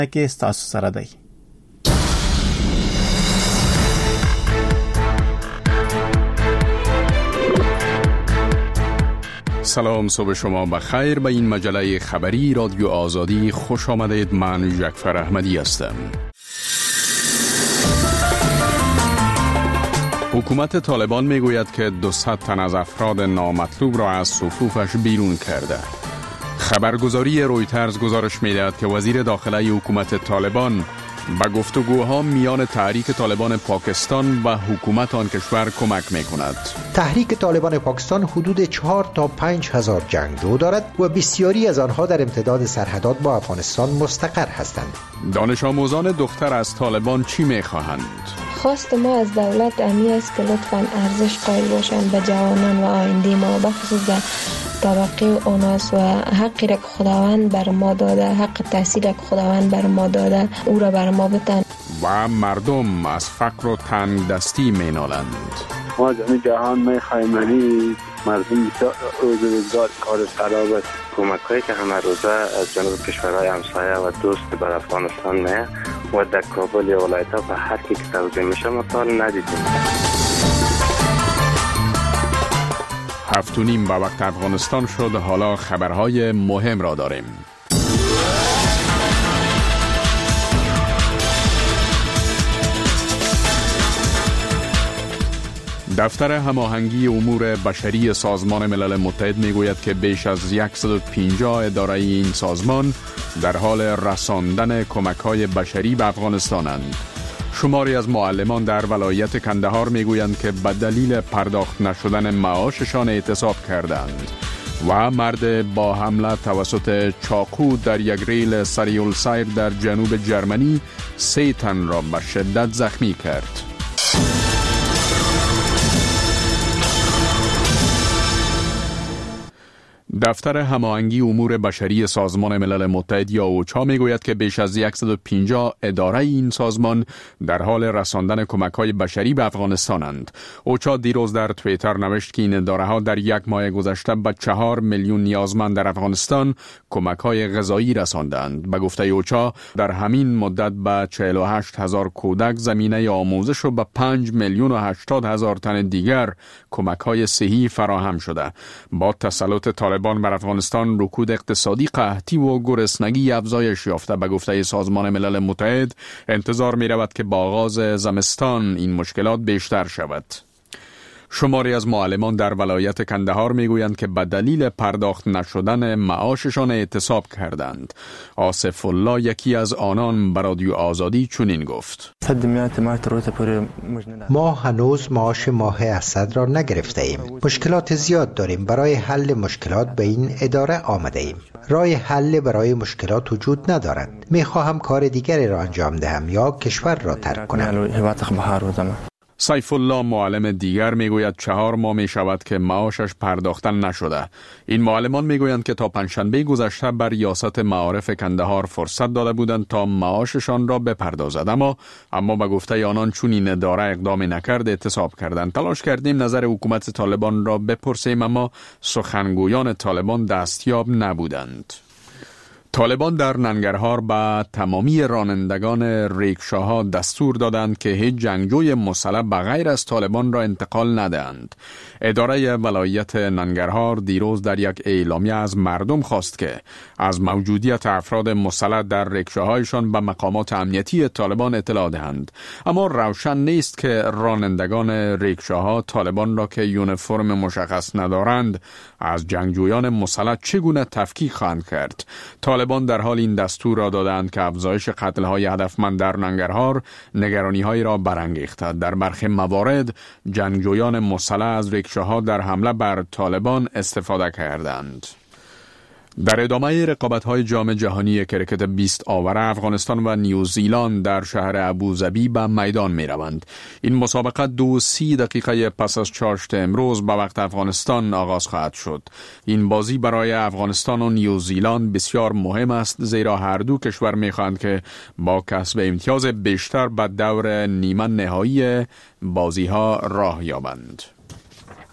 کې تاسو سره دی. سلام، صبح شما بخیر. به این مجله خبری رادیو آزادی خوش آمدید. من جعفر احمدی هستم. حکومت طالبان میگوید که 200 تن از افراد نامطلوب را از صفوفش بیرون کرده. خبرگزاری رویترز گزارش می‌دهد که وزیر داخلی حکومت طالبان به گفتگوها میان تحریک طالبان پاکستان و حکومت آن کشور کمک می‌کند. تحریک طالبان پاکستان حدود 4 تا 5 هزار جنگجو دارد و بسیاری از آنها در امتداد سرحدات با افغانستان مستقر هستند. دانش آموزان دختر از طالبان چی می‌خواهند؟ خواست ما از دولت امی است که لطفاً ارزش قائل باشند به جوانان و آینده ما، بخصوص در طبقه اوناس و حقی را که خداوند بر ما داده، حق تحصیل را که خداوند بر ما داده او را بر ما بتن. و مردم از فقر و تنگ دستی مینالند. ما جهان میخوایم مردم روزگار کار خراب است. کمک‌هایی که همه روزه از جنوب کشورهای همسایه و دوست بر افغانستان میه و در کابل یا ولایت‌ها به هر کی که توزیع میشه ما تا ندیدیم. 7:30 به وقت افغانستان شد. حالا خبرهای مهم را داریم. دفتر هماهنگی امور بشری سازمان ملل متحد میگوید که بیش از 150 اداره این سازمان در حال رساندن کمک‌های بشری به افغانستانند. شماری از معلمان در ولایت کندهار میگویند که به دلیل پرداخت نشدن معاششان اعتصاب کردند. و مرد با حمله توسط چاقو در یک ریل سریع السیر در جنوب جرمنی 3 تن را به شدت زخمی کرد. دفتر هماهنگی امور بشری سازمان ملل متحد یا اوچا میگوید که بیش از 150 اداره این سازمان در حال رساندن کمک‌های بشری به افغانستانند. اوچا دیروز در توییتر نوشت که این اداره‌ها در یک ماه گذشته به 4 میلیون نیازمند در افغانستان کمک‌های غذایی رساندند. به گفته اوچا در همین مدت به 48 هزار کودک زمینه آموزش و به 5 میلیون و 80 هزار تن دیگر کمک‌های صحی فراهم شده. با تسلط طالبان بر افغانستان رکود اقتصادی، قحطی و گرسنگی افزایش یافته. به گفته سازمان ملل متحد انتظار می رود که با آغاز زمستان این مشکلات بیشتر شود. شماری از معلمان در ولایت کندهار میگویند که به دلیل پرداخت نشدن معاششان اعتصاب کردند. آصف الله یکی از آنان به رادیو آزادی چنین گفت: ما هنوز معاش ماه اسد را نگرفته ایم. مشکلات زیاد داریم. برای حل مشکلات به این اداره آمده ایم. راه حل برای مشکلات وجود ندارد. میخواهم کار دیگری را انجام دهم یا کشور را ترک کنم. سیف الله معلم دیگر میگوید 4 ماه می شود که معاشش پرداخته نشده. این معلمان میگویند که تا پنجشنبه گذشته بر ریاست معارف کندهار فرصت داده بودند تا معاششان را بپردازد، اما به گفته آنان چون این اداره اقدام نکرد اعتصاب کردند. تلاش کردیم نظر حکومت طالبان را بپرسیم اما سخنگویان طالبان دستیاب نبودند. طالبان در ننگرهار به تمامی رانندگان ریکشاها دستور دادند که هیچ جنگجوی مسلح بغیر از طالبان را انتقال ندهند. اداره ولایت ننگرهار دیروز در یک اعلامیه از مردم خواست که از موجودیت افراد مسلح در ریکشاهایشان به مقامات امنیتی طالبان اطلاع دهند. اما روشن نیست که رانندگان ریکشاها طالبان را که یونیفرم مشخص ندارند از جنگجویان مسلح چگونه تفکیک خواهند کرد. طالبان در حال این دستور را دادند که افزایش قتل‌های هدفمند در ننگرهار نگرانی‌هایی را برانگیخته. در برخی موارد جنگجویان مسلح از ریکشاها در حمله بر طالبان استفاده کردند. در ادامه رقابت‌های جام جهانی کرکت 20 آور افغانستان و نیوزیلند در شهر ابوظبی به میدان می‌روند. این مسابقه 2:30 دقیقه پس از چاشت امروز به وقت افغانستان آغاز خواهد شد. این بازی برای افغانستان و نیوزیلند بسیار مهم است، زیرا هر دو کشور می‌خواهند که با کسب امتیاز بیشتر به دور نیمه نهایی بازی‌ها راه یابند.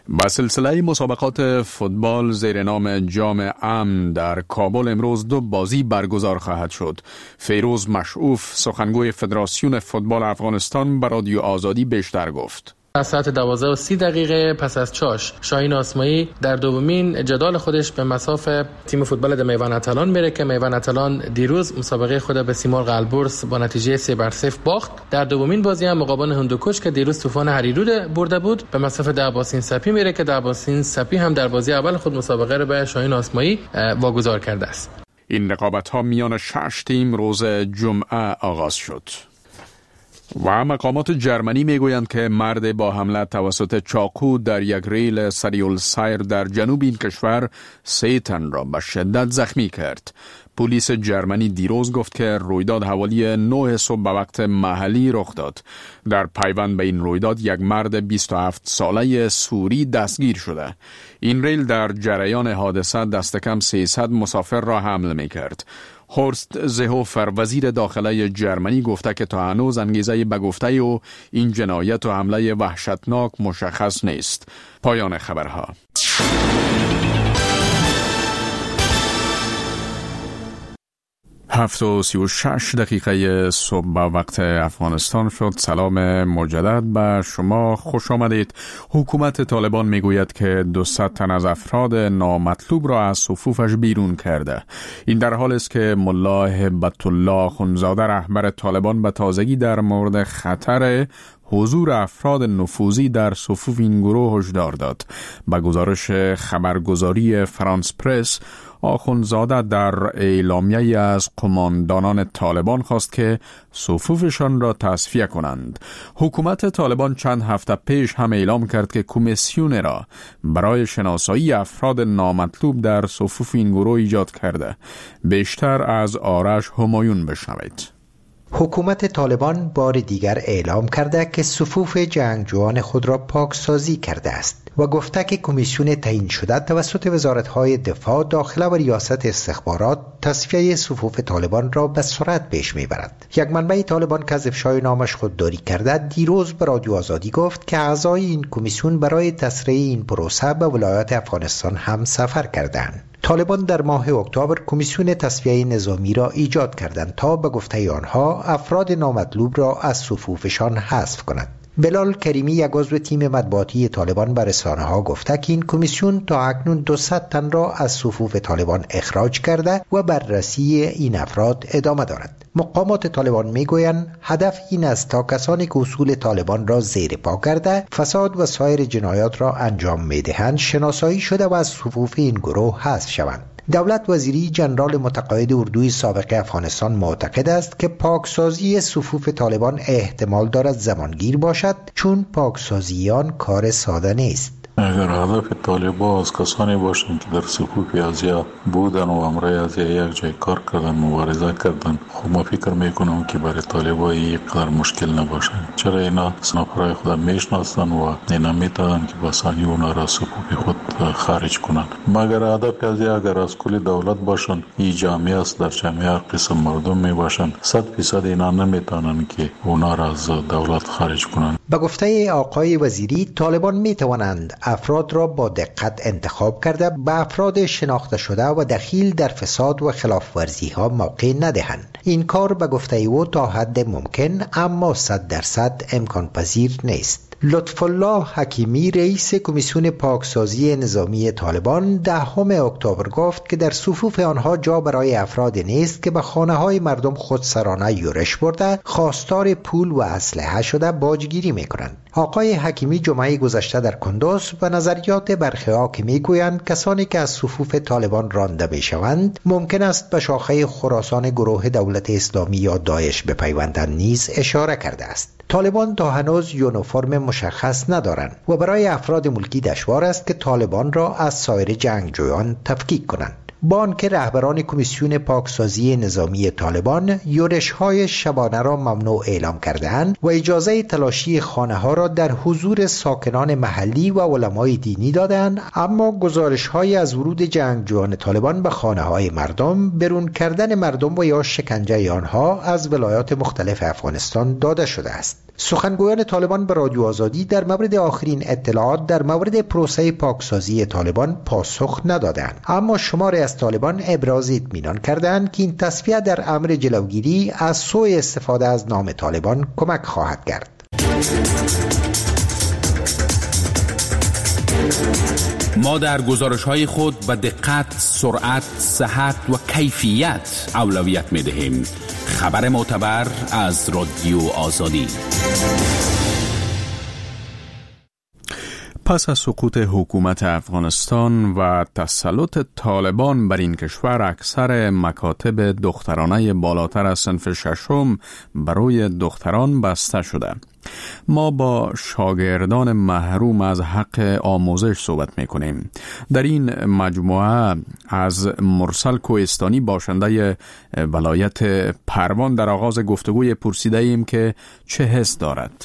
با سلسله مسابقات فوتبال زیر نام جام امن در کابل امروز 2 بازی برگزار خواهد شد. فیروز مشعوف سخنگوی فدراسیون فوتبال افغانستان به رادیو آزادی بیشتر گفت. از ساعت 12:30 پس از چاش شاهین آسمایی در دومین جدال خودش به مصاف تیم فوتبال د میوان اتلان میره که میوان اتلان دیروز مسابقه خود به سیمرغ البرز با نتیجه 3-0 باخت. در دومین بازی هم مقابل هندوکش که دیروز طوفان هریرود برده بود به مصاف دعباسین سپی میره که دعباسین سپی هم در بازی اول خود مسابقه رو به شاهین آسمایی واگذار کرده است. این رقابت ها میان 6 تیم روز جمعه آغاز شد. و مقامات جرمنی میگویند که مرد با حمله توسط چاقو در یک ریل سریالسایر در جنوب این کشور 3 تن را به شدت زخمی کرد. پلیس جرمنی دیروز گفت که رویداد حوالی 9 صبح به وقت محلی رخ داد. در پیوند به این رویداد یک مرد 27 ساله سوری دستگیر شده. این ریل در جریان حادثه دست کم 300 مسافر را حمل می کرد. هورست زهوفر وزیر داخله جرمنی گفته که تا هنوز انگیزه به گفته او این جنایت و حمله وحشتناک مشخص نیست. پایان خبرها. 7:36 صبح به وقت افغانستان شد. سلام مجدد به شما، خوش آمدید. حکومت طالبان میگوید که 200 تن از افراد نامطلوب را از صفوفش بیرون کرده. این در حالی است که ملا هبت الله آخوندزاده رهبر طالبان به تازگی در مورد خطر حضور افراد نفوذی در صفوف این گروه هشدار داد. با گزارش خبرگزاری فرانس پرس، آخوندزاده در اعلامیه‌ای از قماندانان طالبان خواست که صفوفشان را تصفیه کنند. حکومت طالبان چند هفته پیش هم اعلام کرد که کمیسیون را برای شناسایی افراد نامطلوب در صفوف این گروه ایجاد کرده. بیشتر از آرش همایون بشنوید. حکومت طالبان بار دیگر اعلام کرده که صفوف جنگجویان خود را پاکسازی کرده است و گفته که کمیسیون تعیین شده توسط وزارت‌های دفاع، داخله و ریاست استخبارات تصفیه صفوف طالبان را به سرعت پیش میبرد. یک منبع طالبان که از افشای نامش خودداری کرده دیروز به رادیو آزادی گفت که اعضای این کمیسیون برای تسریع این پروسه به ولایات افغانستان هم سفر کردند. طالبان در ماه اکتبر کمیسیون تصفیه نظامی را ایجاد کردند تا به گفته آنها افراد نامطلوب را از صفوفشان حذف کنند. بلال کریمی، یک عضو تیم مطبوعاتی طالبان، به رسانه‌ها گفته که این کمیسیون تا اکنون 200 تن را از صفوف طالبان اخراج کرده و بررسی این افراد ادامه دارد. مقامات طالبان میگویند هدف این است تا کسانی که اصول طالبان را زیر پا کرده فساد و سایر جنایات را انجام میدهند شناسایی شده و از صفوف این گروه حذف شوند. دولت وزیری جنرال متقاعد اردوی سابق افغانستان معتقد است که پاکسازی صفوف طالبان احتمال دارد زمانگیر باشد، چون پاکسازی آن کار ساده نیست. اگر هدف طالبان از کسانی باشند که در صفوف ازیا بودن و امرای ازیا یک جای کار کردن، مبارزه کردن، خب ما فکر میکنم که برای طالبان اینقدر مشکل نباشد، چرا اینا سنافرای خود میشناسن و اینا میتونن که بسانی اونا را صفوف خود خارج کنن. مگر هدف ازیا اگر از کل دولت باشن، این جامعه است، در جامعه هر قسم مردم میباشن، 100% اینا نمیتونن که اونا را از دولت خارج کنن. به گفته آقای وزیری، طالبان میتوانند افراد را با دقت انتخاب کرده به افراد شناخته شده و دخیل در فساد و خلاف ورزی ها موقع ندهند. این کار به گفته او تا حد ممکن اما 100% امکان پذیر نیست. لطف الله حکیمی، رئیس کمیسیون پاکسازی نظامی طالبان، 10 اکتبر گفت که در صفوف آنها جا برای افراد نیست که به خانه‌های مردم خودسرانه یورش برده، خواستار پول و اسلحه شده باجگیری می‌کنند. آقای حکیمی جمعه گذشته در کندوز به نظریات برخی‌ها که می‌گویند کسانی که از صفوف طالبان رانده می‌شوند ممکن است به شاخه خراسان گروه دولت اسلامی یا داعش بپیوندند نیز اشاره کرده است. طالبان تا هنوز یونیفرم مشخص ندارند و برای افراد ملکی دشوار است که طالبان را از سایر جنگجویان تفکیک کنند. با آنکه رهبران کمیسیون پاکسازی نظامی طالبان یورش‌های شبانه را ممنوع اعلام کرده‌اند و اجازه تلاشی خانه‌ها را در حضور ساکنان محلی و علمای دینی دادند، اما گزارش‌های از ورود جنگجویان طالبان به خانه‌های مردم، برون کردن مردم و یا شکنجه آنها از ولایات مختلف افغانستان داده شده است. سخنگویان طالبان به رادیو آزادی در مورد آخرین اطلاعات در مورد پروسه پاکسازی طالبان پاسخ ندادند، اما شماری از طالبان ابراز اطمینان کردند که این تصفیه در امر جلوگیری از سوء استفاده از نام طالبان کمک خواهد کرد. ما در گزارش‌های خود به دقت، سرعت، صحت و کیفیت اولویت می‌دهیم. خبر معتبر از رادیو آزادی. پس از سقوط حکومت افغانستان و تسلط طالبان بر این کشور، اکثر مکاتب دخترانه بالاتر از صنف ششم برای دختران بسته شده. ما با شاگردان محروم از حق آموزش صحبت میکنیم. در این مجموعه از مرسل کوهستانی، باشنده ولایت پروان، در آغاز گفتگوی پرسیده ایم که چه حس دارد.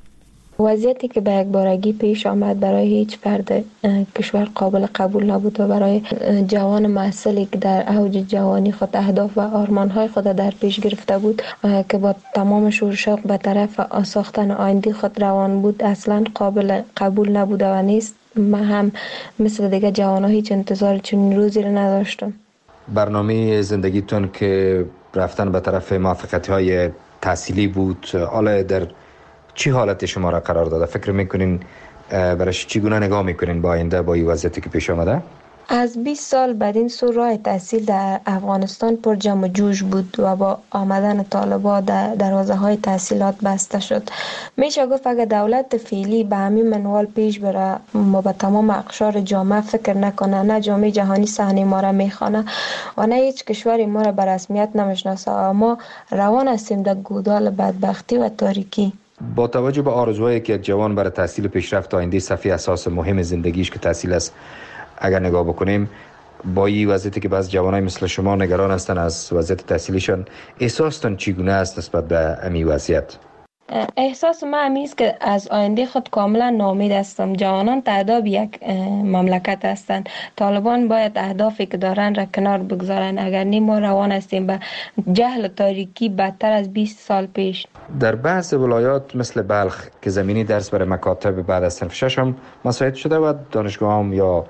وضعیتی که به یک بارگی پیش آمد برای هیچ فرد کشور قابل قبول نبود و برای جوان محصلی که در اوج جوانی خود اهداف و آرمان‌های خود در پیش گرفته بود که با تمام شور و شوق به طرف ساختن آینده خود روان بود، اصلا قابل قبول نبوده و نیست. من هم مثل دیگه جوان‌ها هیچ انتظار چنین روزی رو نداشتم. برنامه زندگیتون که رفتن به طرف موفقیت‌های تحصیلی بود، حالا در چی حالت شما را قرار داده؟ فکر میکنین برایش چگونه نگاه میکنین با آینده، با این وضعیتی که پیش آمده؟ از 20 سال بعد این سو راه تحصیل در افغانستان پر جمع جوش بود و با آمدن طالبان دروازه های تحصیلات بسته شد. میشه گفت اگر دولت فعلی به همین منوال پیش بره، ما به تمام اقشار جامعه فکر نکنه، نه جامعه جهانی صحنه ما را میخوانه و نه هیچ کشوری ما را به رسمیت نمیشناسه و ما روان هستیم در گودال بدبختی و تاریکی. با توجه به آرزوهایی که یک جوان برای تحصیل پیشرفت آینده صفحه اساس مهم زندگیش که تحصیل است اگر نگاه بکنیم، با این وضعیتی که بعض جوانای مثل شما نگران هستن از وضعیت تحصیلیشان، احساستون چگونه است نسبت به این وضعیت؟ احساس من همیست که از آینده خود کاملا ناامید هستم. جوانان تعداد یک مملکت هستند. طالبان باید اهدافی که دارن را کنار بگذارن، اگر نی ما روان هستیم به جهل و تاریکی بدتر از 20 سال پیش. در بعض ولایات مثل بلخ که زمینی درس برای مکاتب بعد از صنف ششم مساعد شده و دانشگاه هم یا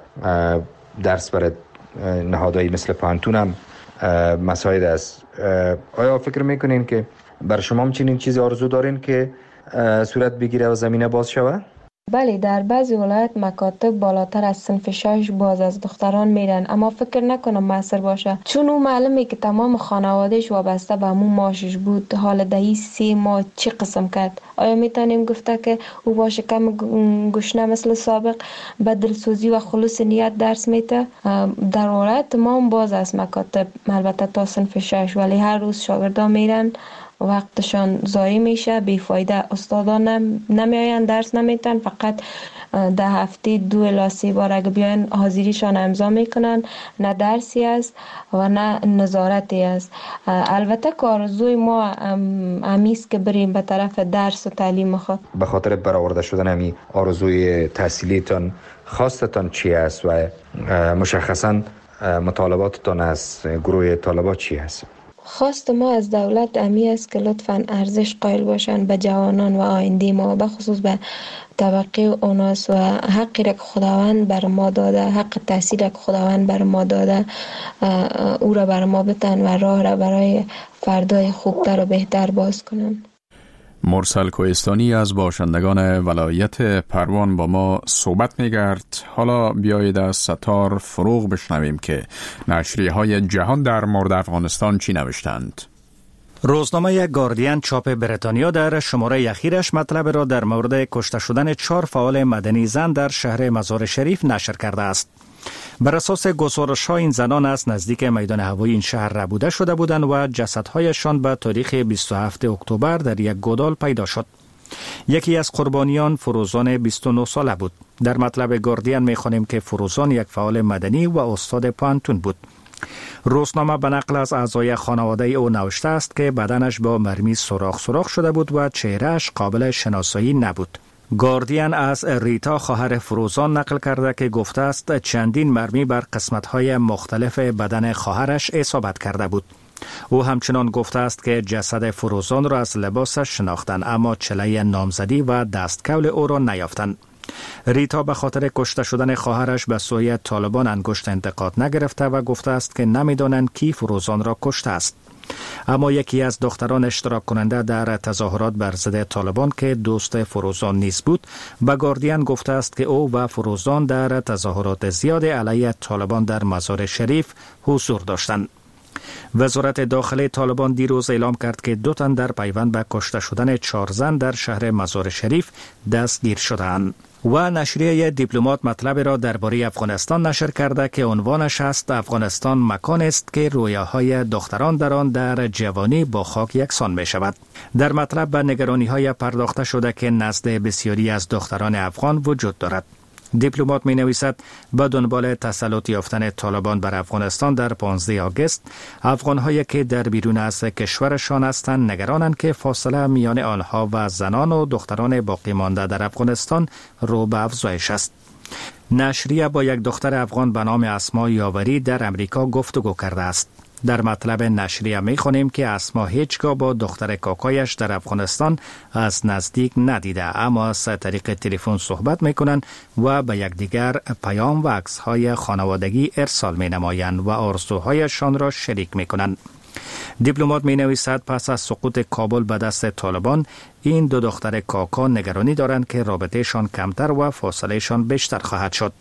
درس برای نهادهایی مثل پانتون هم مساعد است. آیا فکر میکنین که برای شما هم چنین چیزی آرزو دارین که صورت بگیره و زمینه باز شود؟ بله، در بعضی ولایت مکاتب بالاتر از صنف 6 باز از دختران میرن، اما فکر نکنم موثر باشه، چون او معلومه که تمام خانوادهش وابسته به همون معاشش بود. حال دهی 3 ماه چی قسم کرد؟ آیا میتونیم گفته که او با شکم گشنه مثل سابق به دلسوزی و خلوص نیت درس میده؟ در ولایت ما باز از مکاتب، البته تا صنف 6، ولی هر روز شاگردان میرن، وقتشان ضایع میشه، بیفایده. استادان نمیآین، درس نمیتن، فقط در هفته 2 الی 3 بار اگه بیاین حاضریشان امضا میکنن. نه درسی است و نه نظارتی است. البته که آرزوی ما همیست که بریم به طرف درس و تعلیم خود. به خاطر برآورده شدن همین آرزوی تحصیلیتان، خواستتان چی است و مشخصا مطالباتتان از گروه طالبان چی است؟ خواست ما از دولت امی است که لطفاً ارزش قائل باشند به جوانان و آینده ما، به خصوص به طبقه اوناس، و حقی را که خداوند بر ما داده، حق تحصیل را که خداوند بر ما داده، او را بر ما بتن و راه را برای فردای خوبتر و بهتر باز کنند. مرسل کوهستانی از باشندگان ولایت پروان با ما صحبت می‌کرد. حالا بیایید از ستار فروغ بشنویم که نشریه‌های جهان در مورد افغانستان چی نوشتند. روزنامه گاردین چاپ بریتانیا در شماره اخیرش مطلب را در مورد کشته شدن 4 فعال مدنی زن در شهر مزار شریف نشر کرده است. بر اساس گزارش‌ها این زنان از نزدیک میدان هوایی این شهر ربوده شده بودند و جسدهایشان به تاریخ 27 اکتبر در یک گودال پیدا شد. یکی از قربانیان فروزان 29 ساله بود. در مطلب گاردین می‌خوانیم که فروزان یک فعال مدنی و استاد پانتون بود. روزنامه به نقل از اعضای خانواده او نوشته است که بدنش با مرمی سوراخ شده بود و چهرهش قابل شناسایی نبود. گاردین از ریتا خواهر فروزان نقل کرده که گفته است چندین مرمی بر قسمت‌های مختلف بدن خواهرش اصابت کرده بود. او همچنان گفته است که جسد فروزان را از لباسش شناختند اما چله نامزدی و دستکول او را نیافتند. ریتا به خاطر کشته شدن خواهرش به سوی طالبان انگشت انتقاد نگرفته و گفته است که نمی‌دانند کی فروزان را کشته است. اما یکی از دختران اشتراک کننده در تظاهرات بر ضد طالبان که دوست فروزان نیز بود به گاردین گفته است که او و فروزان در تظاهرات زیاد علیه طالبان در مزار شریف حضور داشتند. وزارت داخلی طالبان دیروز اعلام کرد که 2 تن در پیوند به کشته شدن 4 زن در شهر مزار شریف دستگیر شدند. و نشریه دیپلمات مطلب را درباره افغانستان نشر کرده که عنوانش است افغانستان مکان است که رویاهای دختران در آن در جوانی با خاک یکسان می شود. در مطلب به نگرانی های پرداخته شده که نزد بسیاری از دختران افغان وجود دارد. دیپلمات می نویسد به دنبال تسلط یافتن طالبان بر افغانستان در 15 آگوست افغان‌هایی که در بیرون از کشورشان هستند نگرانند که فاصله میان آنها و زنان و دختران باقی مانده در افغانستان رو به افزایش است. نشریه با یک دختر افغان به نام اسما یاوری در امریکا گفتگو کرده است. در مطلب نشریه می خوانیم که اسما هیچگاه با دختر کاکایش در افغانستان از نزدیک ندیده اما از طریق تلفن صحبت می کنند و به یکدیگر پیام و عکس‌های خانوادگی ارسال می نمایند و آرزوهایشان را شریک می کنند. دیپلمات می نویسد پس از سقوط کابل به دست طالبان این 2 دختر کاکا نگرانی دارند که رابطهشان کمتر و فاصلهشان بیشتر خواهد شد.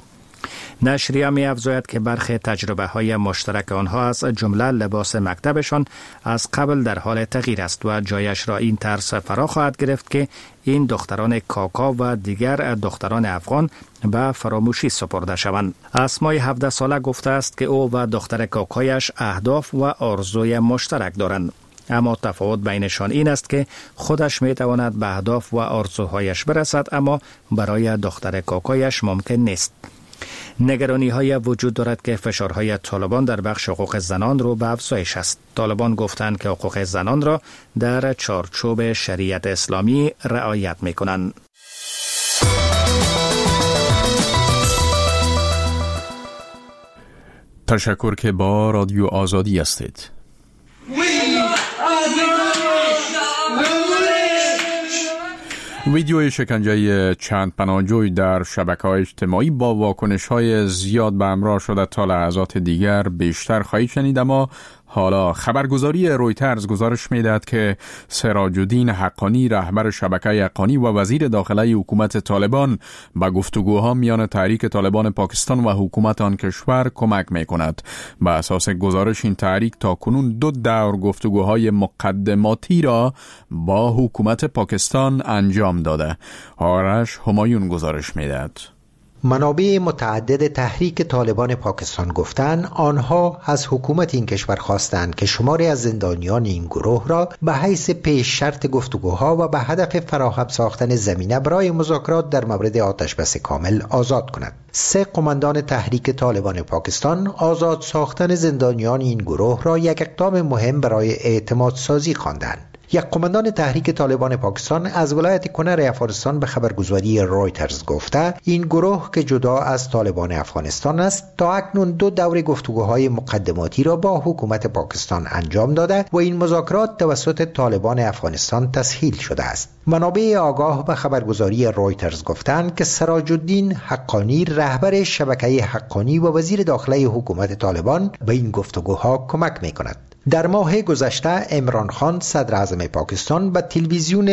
نشریه می افزاید که برخی تجربه های مشترک آنها از جمله لباس مکتبشان از قبل در حال تغییر است و جایش را این ترس فرا خواهد گرفت که این دختران کاکا و دیگر دختران افغان به فراموشی سپرده شوند. اسمای 17 ساله گفته است که او و دختر کاکایش اهداف و آرزوی مشترک دارند. اما تفاوت بینشان این است که خودش می تواند به اهداف و آرزوهایش برسد اما برای دختر کاکایش ممکن نیست. نگرانی های وجود دارد که فشارهای طالبان در بخش حقوق زنان رو به افزایش است. طالبان گفتند که حقوق زنان را در چارچوب شریعت اسلامی رعایت می کنند. تشکر که با رادیو آزادی هستید. ویدیوی شکنجه چند پناهجوی در شبکه‌های اجتماعی با واکنش‌های زیاد به همراه شده تا لحظات دیگر بیشتر خواهید شنید، اما حالا خبرگزاری رویترز گزارش می‌دهد که سراج الدین حقانی رهبر شبکه حقانی و وزیر داخلی حکومت طالبان به گفتگوها میان تحریک طالبان پاکستان و حکومت آن کشور کمک می‌کند. به اساس گزارش این تحریک تا کنون 2 دور گفتگوهای مقدماتی را با حکومت پاکستان انجام داده. آرش همایون گزارش می‌دهد. منابع متعدد تحریک طالبان پاکستان گفتند آنها از حکومت این کشور خواستند که شماری از زندانیان این گروه را به حیث پیش شرط گفتگوها و به هدف فراهم ساختن زمینه برای مذاکرات در مورد آتشبس کامل آزاد کند. 3 قماندان تحریک طالبان پاکستان آزاد ساختن زندانیان این گروه را یک اقدام مهم برای اعتماد سازی خواندند. یک قماندان تحریک طالبان پاکستان از ولایت کنر افغانستان به خبرگزاری رویترز گفته این گروه که جدا از طالبان افغانستان است تا اکنون 2 دور گفتگوهای مقدماتی را با حکومت پاکستان انجام داده و این مذاکرات توسط طالبان افغانستان تسهیل شده است. منابع آگاه به خبرگزاری رویترز گفتند که سراج الدین حقانی رهبر شبکه حقانی و وزیر داخلی حکومت طالبان به این گفتگوها کمک می‌کند. در ماه گذشته عمران خان صدر اعظم پاکستان به تلویزیون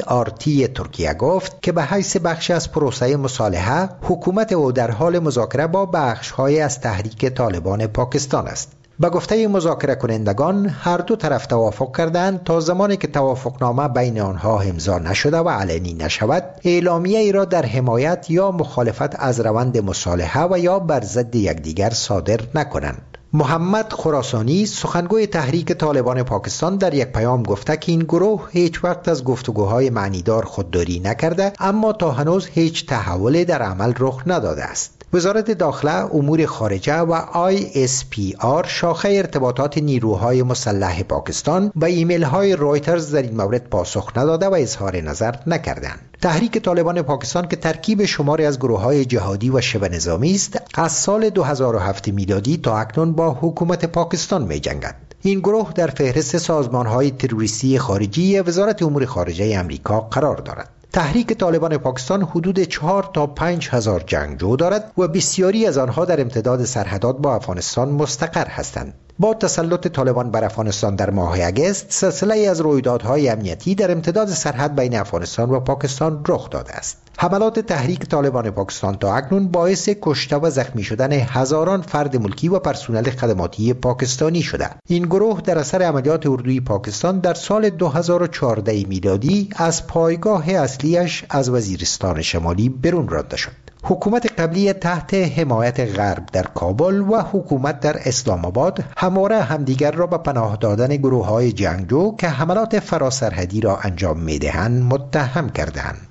TRT ترکیه گفت که به حیث بخش از پروسه مصالحه حکومت او در حال مذاکره با بخش‌های از تحریک طالبان پاکستان است. به گفته مذاکره کنندگان هر 2 طرف توافق کردند تا زمانی که توافقنامه بین آنها امضا نشده و علنی نشود اعلامیه ای را در حمایت یا مخالفت از روند مصالحه و یا بر ضد یکدیگر صادر نکنند. محمد خراسانی سخنگوی تحریک طالبان پاکستان در یک پیام گفته که این گروه هیچ وقت از گفتگوهای معنیدار خودداری نکرده اما تا هنوز هیچ تحولی در عمل رخ نداده است. وزارت داخله، امور خارجه و ISPR شاخه ارتباطات نیروهای مسلح پاکستان به ایمیل های رویترز در این مورد پاسخ نداده و اظهار نظر نکردند. تحریک طالبان پاکستان که ترکیب شماری از گروه‌های جهادی و شبه نظامی است، از سال 2007 میلادی تا اکنون با حکومت پاکستان می‌جنگد. این گروه در فهرست سازمان‌های تروریستی خارجی وزارت امور خارجه آمریکا قرار دارد. تحریک طالبان پاکستان حدود 4 تا 5 هزار جنگجو دارد و بسیاری از آنها در امتداد سرحدات با افغانستان مستقر هستند. با تسلط طالبان بر افغانستان در ماه اگست، سلسله از رویدادهای امنیتی در امتداد سرحد بین افغانستان و پاکستان رخ داده است. حملات تحریک طالبان پاکستان تا اکنون باعث کشته و زخمی شدن هزاران فرد ملکی و پرسنل خدماتی پاکستانی شده. این گروه در اثر عملیات اردوی پاکستان در سال 2014 میلادی از پایگاه اصلیش از وزیرستان شمالی برون رانده شد. حکومت قبلی تحت حمایت غرب در کابل و حکومت در اسلام آباد همواره همدیگر را به پناه دادن گروه‌های جنگجو که حملات فراسرحدی را انجام می‌دهند متهم کردند.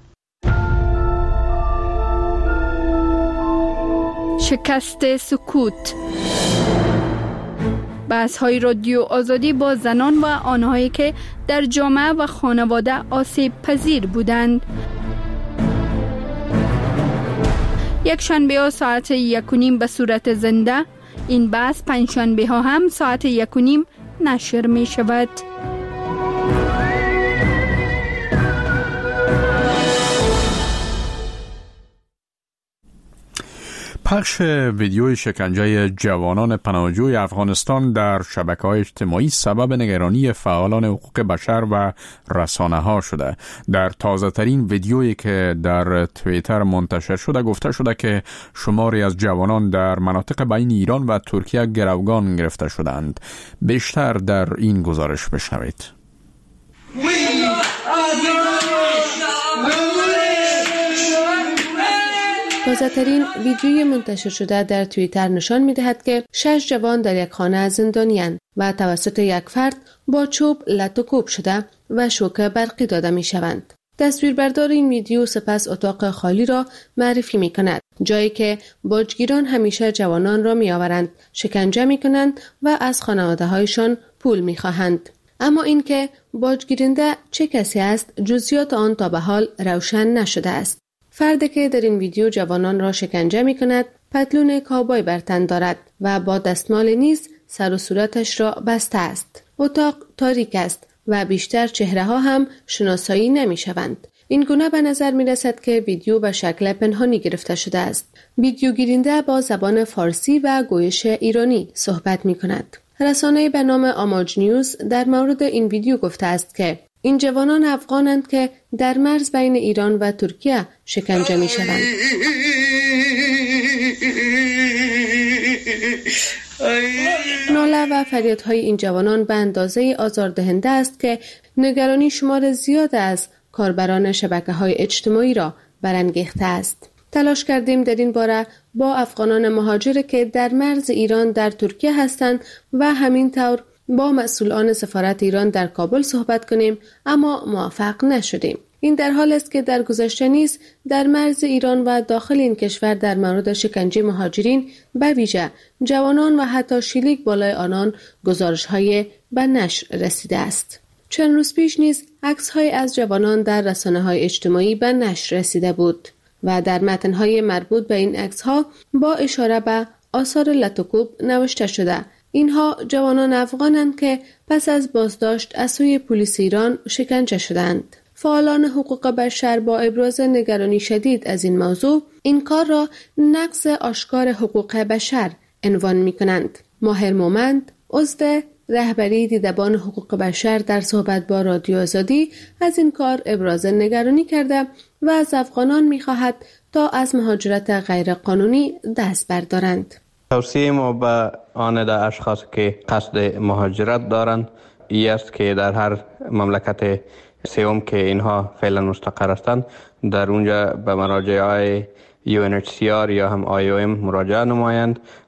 شکست سکوت. بحث‌های رادیو آزادی با زنان و آنهایی که در جامعه و خانواده آسیب پذیر بودند. یک شنبه ها ساعت 1:30 به صورت زنده. این بحث پنجشنبه ها هم ساعت 1:30 نشر می شود. پخش ویدیوی شکنجه جوانان پناهجوی افغانستان در شبکه‌های اجتماعی سبب نگرانی فعالان حقوق بشر و رسانه‌ها شده. در تازه‌ترین ویدیویی که در توییتر منتشر شده گفته شده که شماری از جوانان در مناطق بین ایران و ترکیه گروگان گرفته شدند. بیشتر در این گزارش بشنوید. تازه‌ترین ویدیوی منتشر شده در توییتر نشان می‌دهد که 6 جوان در یک خانه زندانی‌اند و توسط یک فرد با چوب لط و کوب شده و شوک برقی داده می‌شوند. تصویربردار این ویدیو سپس اتاق خالی را معرفی می‌کند، جایی که باجگیران همیشه جوانان را می‌آورند، شکنجه می‌کنند و از خانواده‌هایشان پول می‌خواهند. اما اینکه باجگیرنده چه کسی است، جزئیات آن تا به حال روشن نشده است. فردی که در این ویدیو جوانان را شکنجه می کند پتلون کابای بر تن دارد و با دستمال نیز سر و صورتش را بسته است. اتاق تاریک است و بیشتر چهره ها هم شناسایی نمی شوند. این گونه به نظر می رسد که ویدیو به شکل پنهانی گرفته شده است. ویدیو گیرنده با زبان فارسی و گویش ایرانی صحبت می کند. رسانه به نام آماج نیوز در مورد این ویدیو گفته است که این جوانان افغانند که در مرز بین ایران و ترکیه شکنجه می شوند. ناله و فریادهای این جوانان به اندازه آزاردهنده است که نگرانی شمار زیاد از کاربران شبکه‌های اجتماعی را برانگیخته است. تلاش کردیم در این باره با افغانان مهاجر که در مرز ایران در ترکیه هستند و همینطور با مسئولان سفارت ایران در کابل صحبت کنیم، اما موفق نشدیم. این در حال است که در گذشته نیز در مرز ایران و داخل این کشور در مورد شکنجه مهاجرین به ویژه جوانان و حتی شلیک بالای آنان گزارش‌های به نشر رسیده است. چند روز پیش نیز عکس‌های از جوانان در رسانه‌های اجتماعی به نشر رسیده بود و در متن‌های مربوط به این عکس‌ها با اشاره به آثار لط و کوب نوشته شده اینها جوانان افغانند که پس از بازداشت از سوی پلیس ایران شکنجه شدند. فعالان حقوق بشر با ابراز نگرانی شدید از این موضوع این کار را نقض آشکار حقوق بشر عنوان می‌کنند. ماهر مومند، عضو رهبری دیدبان حقوق بشر، در صحبت با رادیو آزادی از این کار ابراز نگرانی کرده و از افغانان می‌خواهد تا از مهاجرت غیرقانونی دست بردارند. توصیه ما به آن اشخاص که قصد مهاجرت دارند این است که در هر مملکت سوم که اینها فعلا مستقر هستند در اونجا به مراجع UNHCR یا هم IOM مراجعه نمایند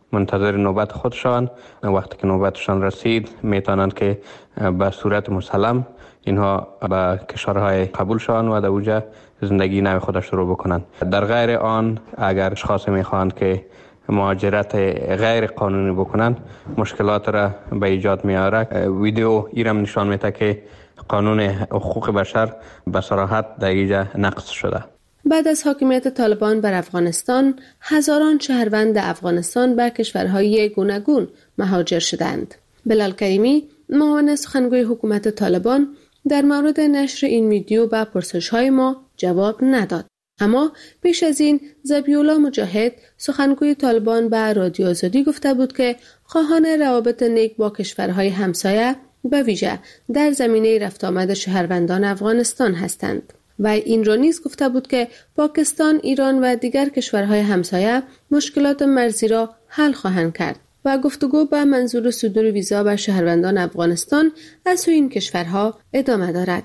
منتظر نوبت خود شوند. وقتی که نوبتشان رسید میتونند که به صورت مسلم اینها به کشورهای قبول شوند و در اونجا زندگی نو خود شروع بکنند. در غیر آن اگر اشخاص میخواهند که مهاجرت غیر قانونی بکنند مشکلات را به ایجاد میاره. ویدیو ایرم نشان میده که قانون حقوق بشر به صراحت در اینجا نقض شده. بعد از حاکمیت طالبان بر افغانستان، هزاران شهروند افغانستان به کشورهای گوناگون مهاجر شدند. بلال کریمی، معاون سخنگوی حکومت طالبان، در مورد نشر این ویدیو به پرسش‌های ما جواب نداد. اما پیش از این ذبیح‌الله مجاهد، سخنگوی طالبان به رادیو آزادی گفته بود که خواهان روابط نیک با کشورهای همسایه به ویژه در زمینه رفت آمد شهروندان افغانستان هستند. و این را نیز گفته بود که پاکستان، ایران و دیگر کشورهای همسایه مشکلات مرزی را حل خواهند کرد و گفتگو به منظور صدور ویزا به شهروندان افغانستان از سوی این کشورها ادامه دارد.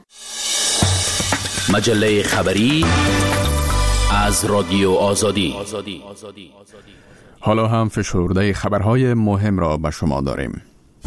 مجله خبری از رادیو آزادی. حالا هم فشرده خبرهای مهم را به شما داریم.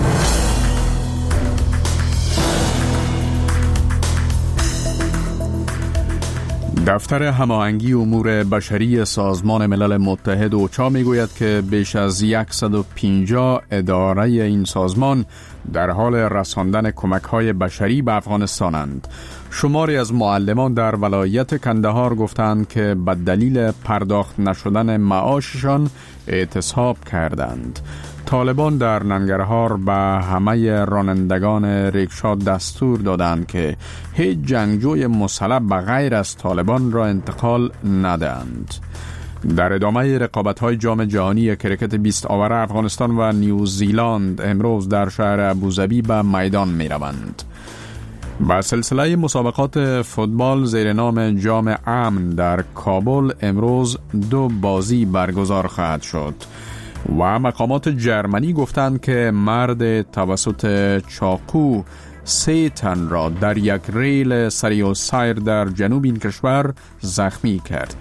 دفتر هماهنگی امور بشری سازمان ملل متحد اوچا میگوید که بیش از 150 اداره این سازمان در حال رساندن کمک‌های بشری به افغانستانند. شماری از معلمان در ولایت کندهار گفتند که به دلیل پرداخت نشدن معاششان اعتصاب کردند. طالبان در ننگرهار به همه رانندگان ریکشا دستور دادند که هیچ جنگجوی مسلح به غیر از طالبان را انتقال ندهند. در ادامه رقابت‌های جام جهانی کرکت 20 آور افغانستان و نیوزیلند امروز در شهر ابوظبی به میدان می‌روند. با سلسله مسابقات فوتبال زیر نام جام امن در کابل امروز 2 بازی برگزار خواهد شد و مقامات جرمنی گفتند که مرد توسط چاقو 3 تن را در یک ریل سریع السیر در جنوب این کشور زخمی کرد.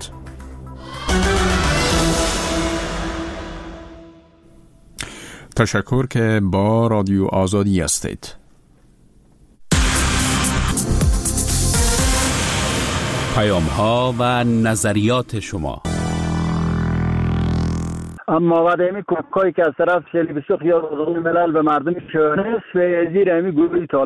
تشکر که با رادیو آزادی هستید. پیام‌ها و نظریات شما. اما بعد همی کمک‌هایی که از طرف شلی بسوخ یا روزهای ملل به مردم شونست و زیر همی گروهی طالب